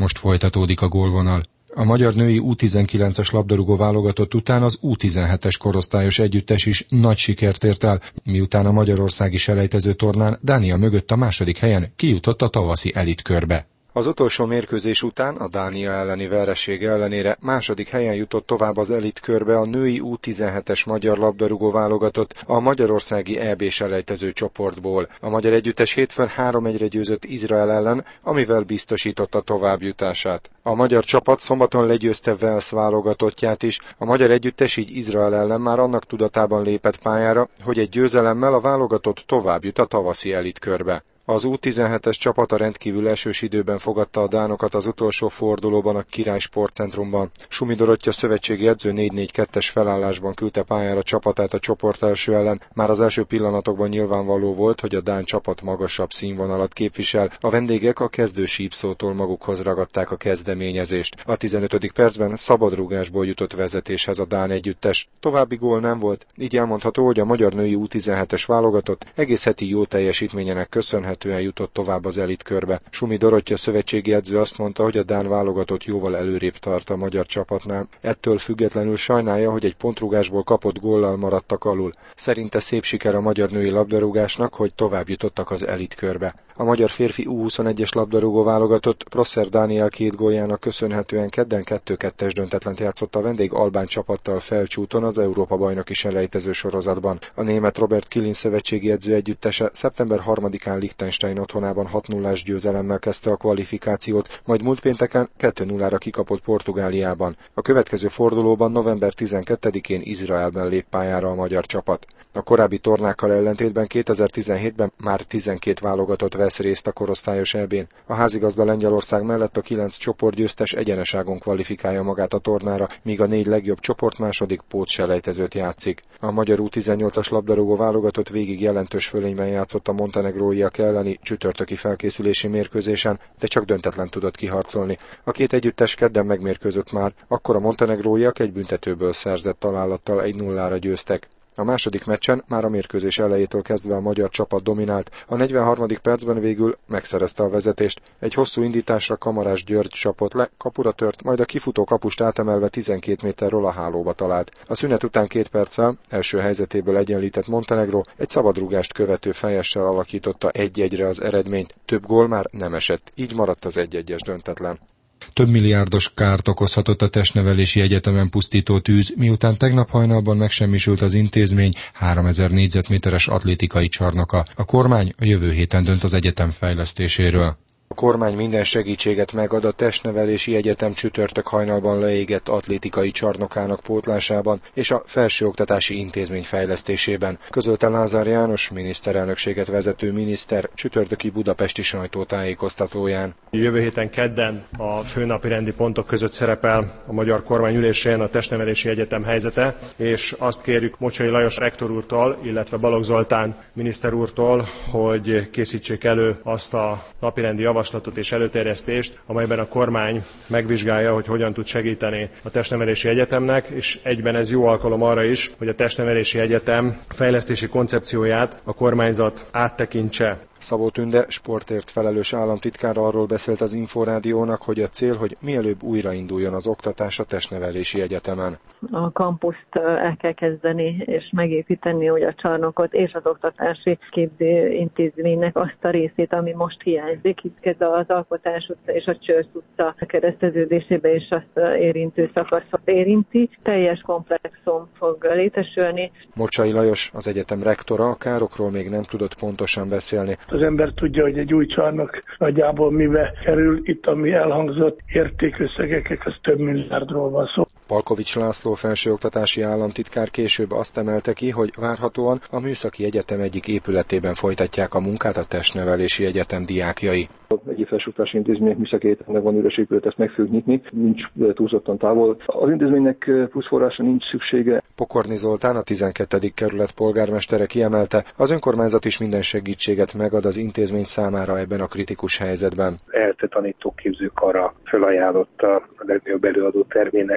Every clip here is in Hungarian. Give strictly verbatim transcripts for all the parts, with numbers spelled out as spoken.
Most folytatódik a gólvonal. A magyar női U tizenkilences labdarúgó válogatott után az U tizenhetes korosztályos együttes is nagy sikert ért el, miután a magyarországi selejtező tornán Dánia mögött a második helyen kijutott a tavaszi elitkörbe. Az utolsó mérkőzés után a Dánia elleni vereség ellenére második helyen jutott tovább az elitkörbe a női U tizenhetes magyar labdarúgó válogatott a magyarországi é bé selejtező csoportból. A magyar együttes hétfőn három egyre győzött Izrael ellen, amivel biztosította továbbjutását. A magyar csapat szombaton legyőzte Wales válogatottját is, a magyar együttes így Izrael ellen már annak tudatában lépett pályára, hogy egy győzelemmel a válogatott továbbjut a tavaszi elitkörbe. Az U tizenhetes csapat a rendkívül esős időben fogadta a dánokat az utolsó fordulóban a Király Sportcentrumban. Sumi Dorottya szövetségi edző négy négy kettes felállásban küldte pályára csapatát a csoport első ellen. Már az első pillanatokban nyilvánvaló volt, hogy a dán csapat magasabb színvonalat képvisel. A vendégek a kezdő sípszótól magukhoz ragadták a kezdeményezést. A tizenötödik percben szabadrúgásból jutott vezetéshez a dán együttes. További gól nem volt, így elmondható, hogy a magyar női U tizenhetes válogatott egész heti jó teljesítményének köszönhetően jutott tovább az elitkörbe. Sumi Dorottya szövetségi edző azt mondta, hogy a dán válogatott jóval előrébb tart a magyar csapatnál. Ettől függetlenül sajnálja, hogy egy pontrugásból kapott góllal maradtak alul. Szerinte szép siker a magyar női labdarúgásnak, hogy tovább jutottak az elitkörbe. A magyar férfi U huszonegyes labdarúgó válogatott Prosser Dániel két góljának köszönhetően kedden kettő kettes döntetlent játszott a vendég albán csapattal Felcsúton az Európa-bajnoki selejtező sorozatban. A német Robert Kilin szövetségi edző együttese szeptember harmadikán Liechtenstein otthonában hat nullás győzelemmel kezdte a kvalifikációt, majd múlt pénteken kettő nullára kikapott Portugáliában. A következő fordulóban november tizenkettedikén Izraelben lép pályára a magyar csapat. A korábbi tornákkal ellentétben kétezer-tizenhétben már tizenkét válogatott vesz részt a korosztályos é bén. A házigazda Lengyelország mellett a kilenc csoportgyőztes egyeneságon kvalifikálja magát a tornára, míg a négy legjobb csoport második pótselejtezőt játszik. A magyar U tizennyolcas labdarúgó válogatott végig jelentős fölényben játszott a montenegróiak elleni csütörtöki felkészülési mérkőzésen, de csak döntetlen tudott kiharcolni. A két együttes kedden megmérkőzött már, akkor a montenegróiak egy büntetőből szerzett találattal egy nullára győztek. A második meccsen már a mérkőzés elejétől kezdve a magyar csapat dominált, a negyvenharmadik percben végül megszerezte a vezetést. Egy hosszú indításra Kamarás György csapott le, kapura tört, majd a kifutó kapust átemelve tizenkét méterről a hálóba talált. A szünet után két perccel első helyzetéből egyenlített Montenegró egy szabadrúgást követő fejessel alakította egy-egyre az eredményt, több gól már nem esett, így maradt az egy-egyes döntetlen. Több milliárdos kárt okozhatott a testnevelési egyetemen pusztító tűz, miután tegnap hajnalban megsemmisült az intézmény háromezer négyzetméteres atlétikai csarnoka. A kormány a jövő héten dönt az egyetem fejlesztéséről. A kormány minden segítséget megad a testnevelési egyetem csütörtök hajnalban leégett atlétikai csarnokának pótlásában és a felsőoktatási intézmény fejlesztésében, közölte Lázár János miniszterelnökséget vezető miniszter csütörtöki budapesti sajtótájékoztatóján. Jövő héten kedden a főnapi rendi pontok között szerepel a magyar kormány ülésén a testnevelési egyetem helyzete, és azt kérjük Mocsai Lajos rektor úrtól, illetve Balogh Zoltán miniszter úrtól, hogy készítsék elő azt a napirendi javaslatot és előterjesztést, amelyben a kormány megvizsgálja, hogy hogyan tud segíteni a testnevelési egyetemnek, és egyben ez jó alkalom arra is, hogy a testnevelési egyetem fejlesztési koncepcióját a kormányzat áttekintse. Szabó Tünde, sportért felelős államtitkár arról beszélt az Inforádiónak, hogy a cél, hogy mielőbb újrainduljon az oktatás a testnevelési egyetemen. A kampuszt el kell kezdeni és megépíteni, hogy a csarnokot és az oktatási képzőintézménynek azt a részét, ami most hiányzik, hisz ez az Alkotás utca és a Csörsz utca kereszteződésébe is azt érintő szakaszot érinti. Teljes komplexum fog létesülni. Mocsai Lajos, az egyetem rektora, a károkról még nem tudott pontosan beszélni. Az ember tudja, hogy egy új csarnok nagyjából mibe kerül, itt ami elhangzott értékösszegek, az több milliárdról van szó. Palkovics László felsőoktatási államtitkár később azt emelte ki, hogy várhatóan a Műszaki Egyetem egyik épületében folytatják a munkát a testnevelési egyetem diákjai. Egyik felsőoktatási intézmények műszaki egyetemnek van üres épület, ezt meg fogjuk nyitni, nincs túlzottan távol. Az intézménynek plusz forrásra nincs szüksége. Pokorni Zoltán, a tizenkettedik kerület polgármestere kiemelte, az önkormányzat is minden segítséget megad az intézmény számára ebben a kritikus helyzetben. E L T E tanítóképzőkara felajánlotta a legnagyobb előadó termének a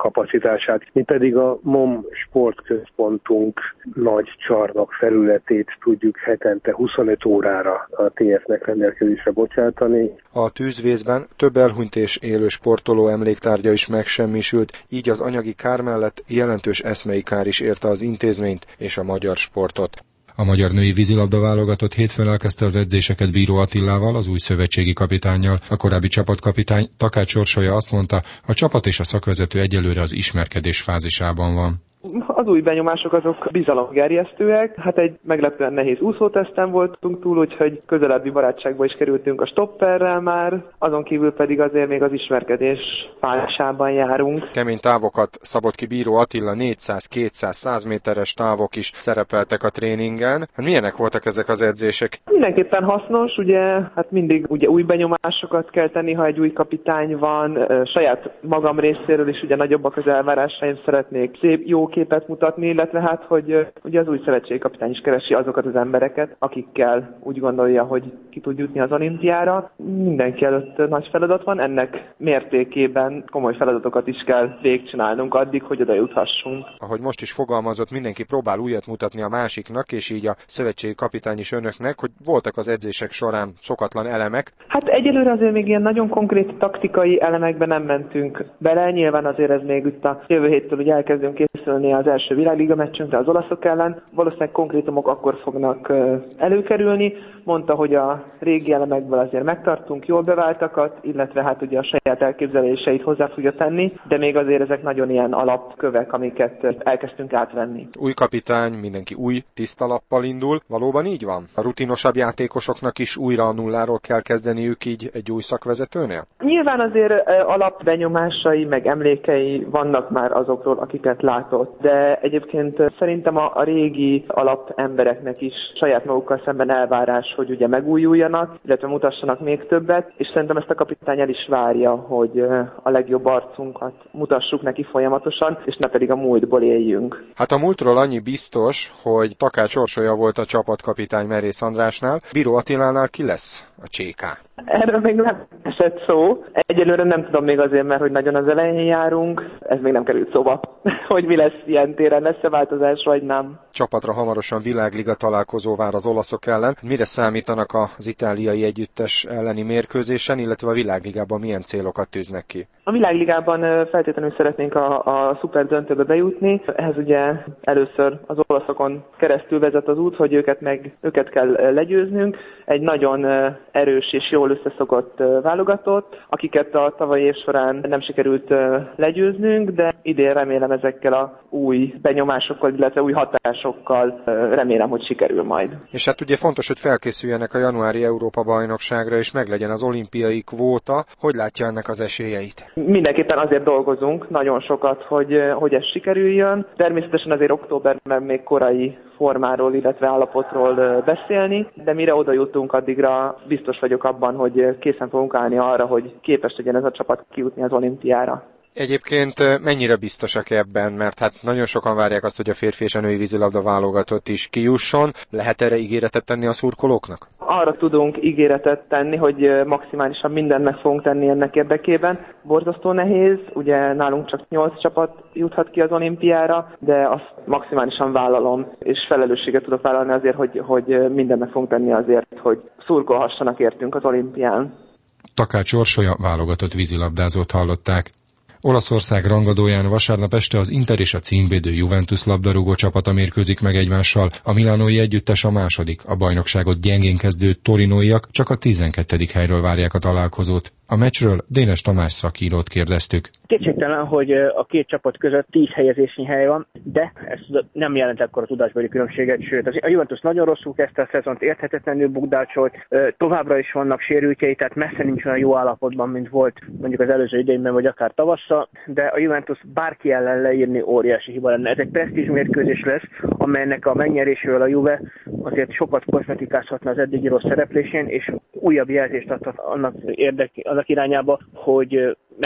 kapacitását. Mi pedig a MOM sportközpontunk nagy csarnok felületét tudjuk hetente huszonöt órára a té ef-nek rendelkezésre bocsátani. A tűzvészben több elhunyt és élő sportoló emléktárgya is megsemmisült, így az anyagi kár mellett jelentős eszmei kár is érte az intézményt és a magyar sportot. A magyar női vízilabda válogatott hétfőn elkezdte az edzéseket Bíró Attilával, az új szövetségi kapitánnyal. A korábbi csapatkapitány Takács Orsolya azt mondta, a csapat és a szakvezető egyelőre az ismerkedés fázisában van. Az új benyomások azok bizalomgerjesztőek. Hát egy meglepően nehéz úszóteszten voltunk túl, úgyhogy közelebbi barátságba is kerültünk a stopperrel már, azon kívül pedig azért még az ismerkedés fázisában járunk. Kemény távokat szabott ki Bíró Attila, négyszáz, kétszáz, száz méteres távok is szerepeltek a tréningen. Hát milyenek voltak ezek az edzések? Mindenképpen hasznos, ugye, hát mindig ugye új benyomásokat kell tenni, ha egy új kapitány van. Saját magam részéről is ugye nagyobbak az elvárásaim, szeretnék szép, jó képet mutatni, illetve hát, hogy ugye az új szövetségkapitány is keresi azokat az embereket, akikkel úgy gondolja, hogy ki tud jutni az olimpiára. Mindenki előtt nagy feladat van, ennek mértékében komoly feladatokat is kell végigcsinálnunk addig, hogy oda juthassunk. Ahogy most is fogalmazott, mindenki próbál újat mutatni a másiknak, és így a szövetségi kapitány is önöknek, hogy voltak az edzések során szokatlan elemek. Hát egyelőre azért még ilyen nagyon konkrét taktikai elemekben nem mentünk bele, nyilván azért ez még itt a jövő héttől ugye elkezdünk készülni az első világliga meccsünkre az olaszok ellen. Valószínűleg konkrétumok akkor fognak előkerülni. Mondta, hogy a régi elemekből azért megtartunk jól beváltakat, illetve hát ugye a saját elképzeléseit hozzá fogja tenni, de még azért ezek nagyon ilyen alapkövek, amiket elkezdtünk átvenni. Új kapitány, mindenki új, tiszta lappal indul. Valóban így van? A rutinosabb játékosoknak is újra a nulláról kell kezdeniük így egy új szakvezetőnél? Nyilván azért alapbenyomásai, meg emlékei vannak már azokról, akiket látott, de egyébként szerintem a, a régi alapembereknek is saját magukkal szemben elvárás, hogy ugye megújuljanak, illetve mutassanak még többet, és szerintem ezt a kapitány el is várja, hogy a legjobb arcunkat mutassuk neki folyamatosan, és ne pedig a múltból éljünk. Hát a múltról annyi biztos, hogy Takács Orsolya volt a csapatkapitány Merész Andrásnál, Bíró Attilánál ki lesz a cséká? Erről még nem esett szó. Egyelőre nem tudom még azért, mert hogy nagyon az elején járunk, ez még nem került szóba, hogy mi lesz ilyen téren, lesz-e változás, vagy nem. Csapatra hamarosan világliga találkozó vár az olaszok ellen. Mire számítanak az itáliai együttes elleni mérkőzésen, illetve a világligában milyen célokat tűznek ki? A világligában feltétlenül szeretnénk a, a szuper döntőbe bejutni. Ehhez ugye először az olaszokon keresztül vezet az út, hogy őket meg őket kell legyőznünk. Egy nagyon erős és jól összeszokott válogatott, akiket a tavalyi év során nem sikerült legyőznünk, de idén remélem ezekkel a új benyomásokkal, illetve új hatásokkal remélem, hogy sikerül majd. És hát ugye fontos, hogy felkészüljenek a januári Európa-bajnokságra, és meglegyen az olimpiai kvóta. Hogy látja ennek az esélyeit? Mindenképpen azért dolgozunk nagyon sokat, hogy, hogy ez sikerüljön. Természetesen azért októberben még korai formáról, illetve állapotról beszélni, de mire oda jutunk, addigra biztos vagyok abban, hogy készen fogunk állni arra, hogy képes legyen ez a csapat kijutni az olimpiára. Egyébként mennyire biztosak ebben, mert hát nagyon sokan várják azt, hogy a férfi és a női vízilabda válogatott is kijusson. Lehet erre ígéretet tenni a szurkolóknak? Arra tudunk ígéretet tenni, hogy maximálisan mindent meg fogunk tenni ennek érdekében. Borzasztó nehéz, ugye nálunk csak nyolc csapat juthat ki az olimpiára, de azt maximálisan vállalom, és felelősséget tudok vállalni azért, hogy, hogy mindent meg fogunk tenni azért, hogy szurkolhassanak értünk az olimpián. Takács Orsolya válogatott vízilabdázót hallották. Olaszország rangadóján vasárnap este az Inter és a címvédő Juventus labdarúgó csapata mérkőzik meg egymással. A milánói együttes a második, a bajnokságot gyengén kezdő torinóiak csak a tizenkettedik helyről várják a találkozót. A meccsről Dénes Tamás szakírót kérdeztük. Kétségtelen, hogy a két csapat között tíz helyezésnyi hely van, de ez nem jelent ekkora tudásbeli különbséget, sőt a Juventus nagyon rosszul kezdte a szezont, érthetetlenül bukdácsolt, továbbra is vannak sérültjei, tehát messze nincs olyan jó állapotban, mint volt mondjuk az előző idényben, vagy akár tavasszal, de a Juventus bárki ellen leírni óriási hiba lenne. Ez egy presztízs mérkőzés lesz, amelynek a megnyerésével a Juve azért sokat kozmetikázhatna az eddigi rossz szereplésén, és újabb jelzést adhat annak érdek, annak irányába, hogy meg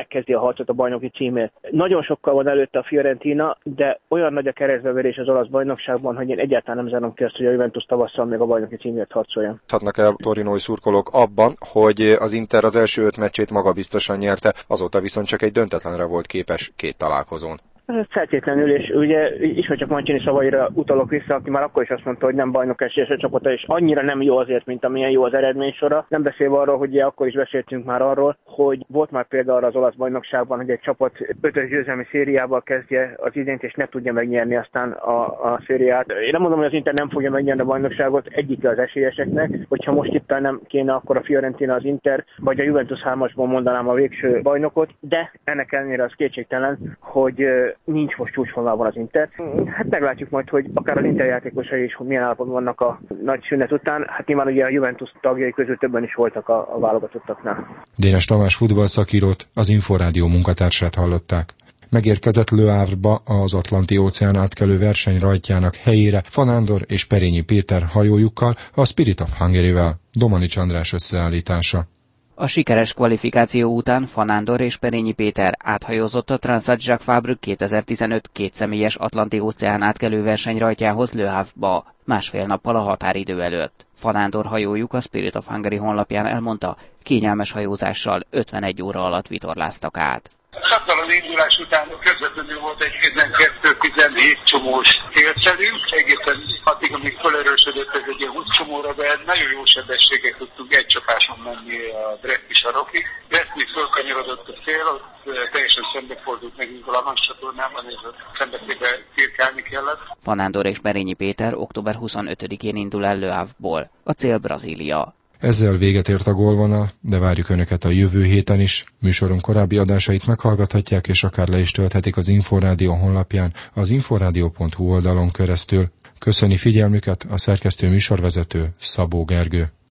megkezdi a harcot a bajnoki címért. Nagyon sokkal van előtte a Fiorentina, de olyan nagy a keresztbeverés az olasz bajnokságban, hogy én egyáltalán nem zárom ki azt, hogy a Juventus tavasszal még a bajnoki címért harcoljon. Hatnak el torinói szurkolók abban, hogy az Inter az első öt meccsét magabiztosan nyerte, azóta viszont csak egy döntetlenre volt képes két találkozón. Feltétlenül, és ugye ismét csak Mancini szavaira utalok vissza, aki már akkor is azt mondta, hogy nem bajnok esélyes a csapata, és annyira nem jó azért, mint amilyen jó az eredménysora. Nem beszélve arról, hogy ugye akkor is beszéltünk már arról, hogy volt már példa arra az olasz bajnokságban, hogy egy csapat ötös győzelmi szériával kezdje az idényt, és ne tudja megnyerni aztán a, a szériát. Én nem mondom, hogy az Inter nem fogja megnyerni a bajnokságot, egyike az esélyeseknek, hogyha most itt nem kéne, akkor a Fiorentina, az Inter, vagy a Juventus hármasból mondanám a végső bajnokot, de ennek ellenére az kétségtelen, hogy nincs most csúcsvonalban az Inter. Hát meglátjuk majd, hogy akár az Inter játékosai is milyen állapotban vannak a nagy szünet után. Hát nyilván ugye a Juventus tagjai közül többen is voltak a, a válogatottaknál. Dénes Tamás futballszakírót, az Inforádió munkatársát hallották. Megérkezett Le Havre-ba az Atlanti-óceán átkelő verseny rajtjának helyére Fanándor és Perényi Péter hajójukkal, a Spirit of Hungary-vel. Domanics András összeállítása. A sikeres kvalifikáció után Fanándor és Perényi Péter áthajózott a Transat Jacques Vabre kétezer-tizenöt kétszemélyes Atlanti-óceán átkelő verseny rajtjához Le Havre-ba, másfél nappal a határidő előtt. Fanándor hajójuk a Spirit of Hungary honlapján elmondta, kényelmes hajózással ötvenegy óra alatt vitorláztak át. Szakdal az indulás után közvetlenül volt egy tizenkettő tizenhét csomós célszerünk, egészen addig, amíg felerősödött ez egy ilyen húsz csomóra, de nagyon jó sebességet tudtunk egy csapáson menni a Brest és a Rokig. Brest még fölkanyarodott a cél, ott teljesen szembefordult nekünk a Lamans csatornában, és a szembeszébe cirkálni kellett. Fanándor és Perényi Péter október huszonötödikén indul el Le Havre-ból, a cél Brazília. Ezzel véget ért a gólvonal, de várjuk Önöket a jövő héten is. Műsorunk korábbi adásait meghallgathatják, és akár le is tölthetik az Inforádió honlapján, az inforádió pont hu oldalon keresztül. Köszöni figyelmüket a szerkesztő műsorvezető Szabó Gergő.